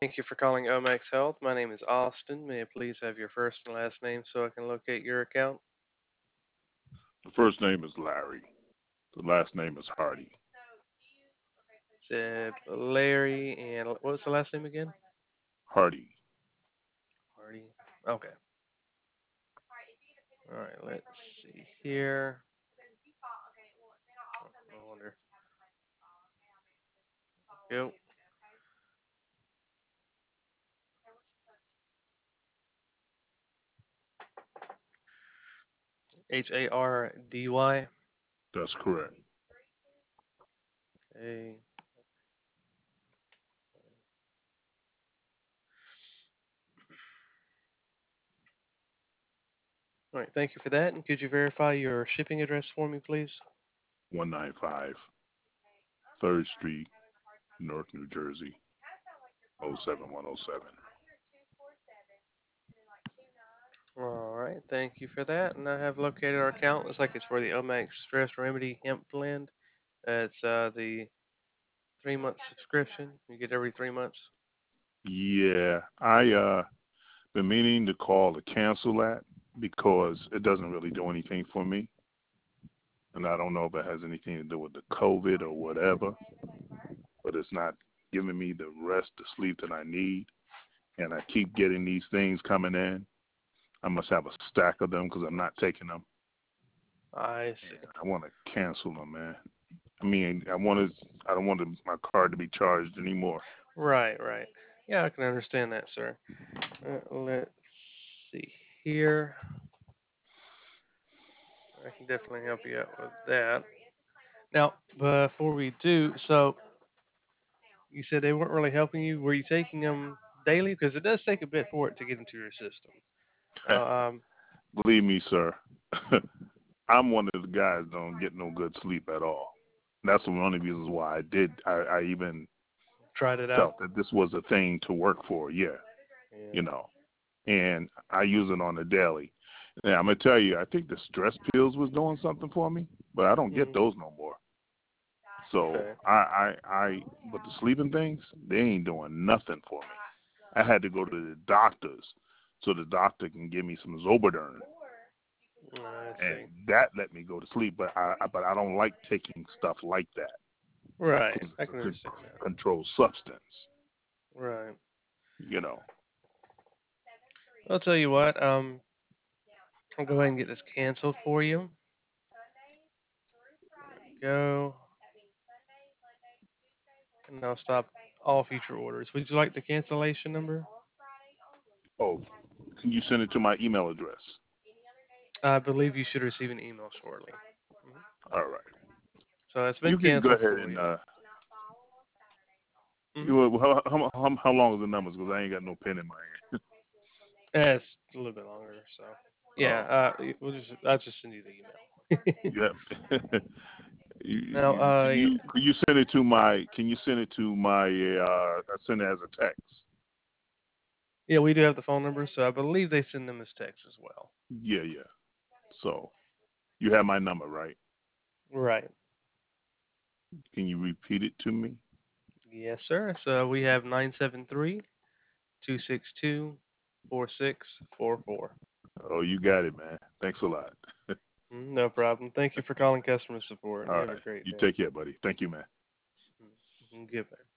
Thank you for calling Omax Health. My name is Austin. May I please have your first and last name so I can locate your account? The first name is Larry. The last name is Hardy. Said Larry, and what was the last name again? Hardy. Hardy. Okay. All right. Let's see here. I wonder. Go. Hardy. That's correct. Okay. All right. Thank you for that. And could you verify your shipping address for me, please? 195 3rd Street, Newark, New Jersey, 07107. All right. Thank you for that. And I have located our account. Looks like it's for the Omax Stress Remedy Hemp Blend. It's the 3 month subscription. You get every 3 months. Yeah, I been meaning to call to cancel that because it doesn't really do anything for me, and I don't know if it has anything to do with the COVID or whatever, but it's not giving me the rest, the sleep that I need, and I keep getting these things coming in. I must have a stack of them because I'm not taking them, I and see. I want to cancel them, man. I mean, I don't want my card to be charged anymore. Right, right. Yeah, I can understand that, sir. Let's see here. I can definitely help you out with that. Now, before we do, so you said they weren't really helping you. Were you taking them daily? Because it does take a bit for it to get into your system. Um, Believe me, sir, I'm one of the guys that don't get no good sleep at all. That's one of the reasons why I even Tried it out. felt that this was a thing to work for. Yeah, Yeah. you know, and I use it on a daily. Now I'm gonna tell you, I think the stress pills was doing something for me, but I don't get Mm, those no more. So okay. but the sleeping things, they ain't doing nothing for me. I had to go to the doctors so the doctor can give me some Zoberdern, I and see. that let me go to sleep. But I don't like taking stuff like that Right. because I it's can understand a that. controlled substance. Right. You know. I'll tell you what. I'll go ahead and get this canceled for you. Go. And I'll stop all future orders. Would you like the cancellation number? Oh, can you send it to my email address? I believe you should receive an email shortly. Mhm. All right. So it's been You can go canceled ahead for and you. Hmm. how long is the numbers? Because I ain't got no pen in my hand. Yeah, it's a little bit longer. So yeah, Oh, I'll just send you the email. yeah. Now, Can you send it to my? Can you send it to my? Send it as a text. yeah, we do have the phone number, so I believe they send them as text as well. Yeah, yeah. So you have my number, right? Right. Can you repeat it to me? Yes, sir. So we have 973-262-4644. Oh, you got it, man. Thanks a lot. No problem. Thank you for calling customer support. All You have a right. great You day. take care, buddy. Thank you, man. Goodbye.